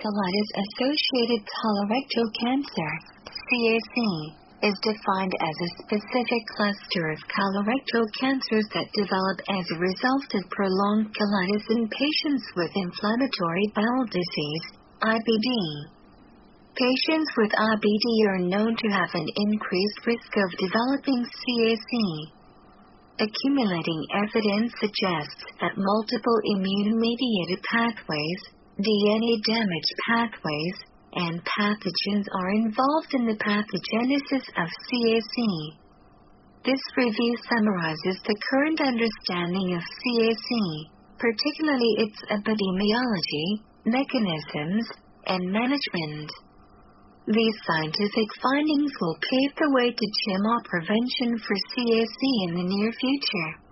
colitis-associated colorectal cancer, CAC, is defined as a specific cluster of colorectal cancers that develop as a result of prolonged colitis in patients with inflammatory bowel disease, IBD. Patients with IBD are known to have an increased risk of developing CAC. Accumulating evidence suggests that multiple immune-mediated pathways, DNA damage pathways, and pathogens are involved in the pathogenesis of CAC. This review summarizes the current understanding of CAC, particularly its epidemiology, mechanisms, and management. These scientific findings will pave the way to GMO prevention for CAC in the near future.